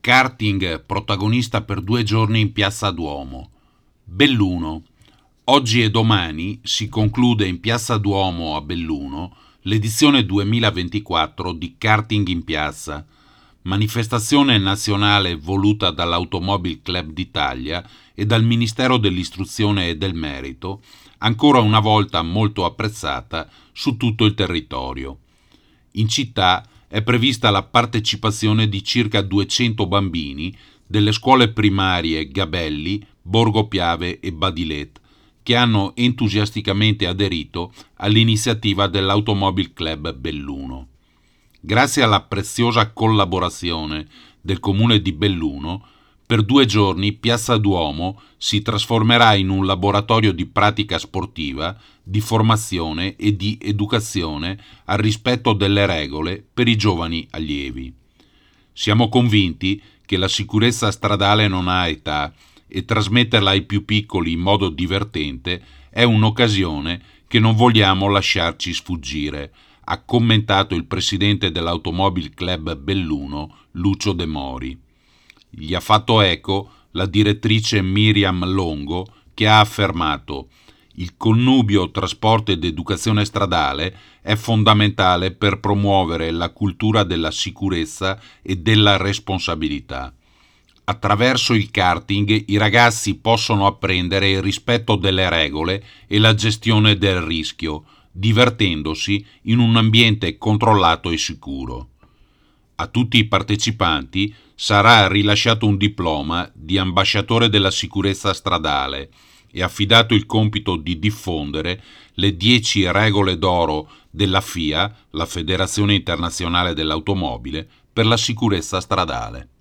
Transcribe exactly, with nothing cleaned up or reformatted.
Karting protagonista per due giorni in Piazza Duomo. Belluno. Oggi e domani si conclude in Piazza Duomo a Belluno l'edizione duemilaventiquattro di Karting in Piazza, manifestazione nazionale voluta dall'Automobile Club d'Italia e dal Ministero dell'Istruzione e del Merito, ancora una volta molto apprezzata su tutto il territorio. In città è prevista la partecipazione di circa duecento bambini delle scuole primarie Gabelli, Borgo Piave e Badilet, che hanno entusiasticamente aderito all'iniziativa dell'Automobile Club Belluno. Grazie alla preziosa collaborazione del Comune di Belluno, per due giorni Piazza Duomo si trasformerà in un laboratorio di pratica sportiva, di formazione e di educazione al rispetto delle regole per i giovani allievi. Siamo convinti che la sicurezza stradale non ha età e trasmetterla ai più piccoli in modo divertente è un'occasione che non vogliamo lasciarci sfuggire, ha commentato il presidente dell'Automobile Club Belluno, Lucio De Mori. Gli ha fatto eco la direttrice Miriam Longo, che ha affermato: il connubio trasporto ed educazione stradale è fondamentale per promuovere la cultura della sicurezza e della responsabilità. Attraverso il karting i ragazzi possono apprendere il rispetto delle regole e la gestione del rischio, divertendosi in un ambiente controllato e sicuro. A tutti i partecipanti sarà rilasciato un diploma di ambasciatore della sicurezza stradale e affidato il compito di diffondere le dieci regole d'oro della F I A, la Federazione Internazionale dell'Automobile, per la sicurezza stradale.